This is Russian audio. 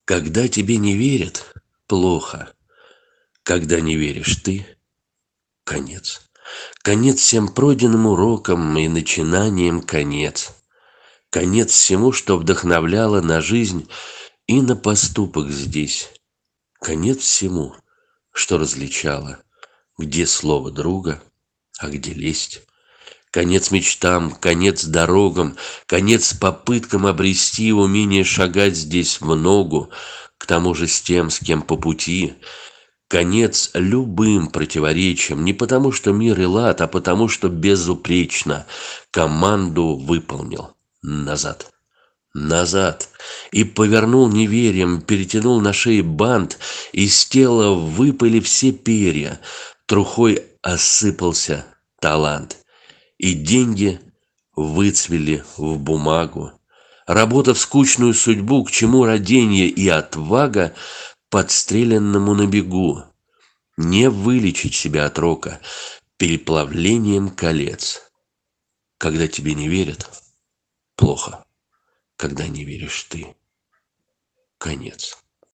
Когда тебе не верят, плохо. Когда не веришь ты, конец. Конец всем пройденным урокам и начинаниям конец. Конец всему, что вдохновляло на жизнь и на поступок здесь. Конец всему, что различало, где слово друга, а где лесть. Конец мечтам, конец дорогам, конец попыткам обрести умение шагать здесь в ногу, к тому же с тем, с кем по пути. Конец любым противоречиям, не потому что мир и лад, а потому что безупречно команду выполнил. Назад. Назад. И повернул неверием, перетянул на шее бант, из тела выпали все перья, трухой осыпался талант. И деньги выцвели в бумагу. Работа в скучную судьбу, к чему роденье и отвага подстреленному на бегу. Не вылечить себя от рока переплавлением колец. Когда тебе не верят, плохо. Когда не веришь ты, конец.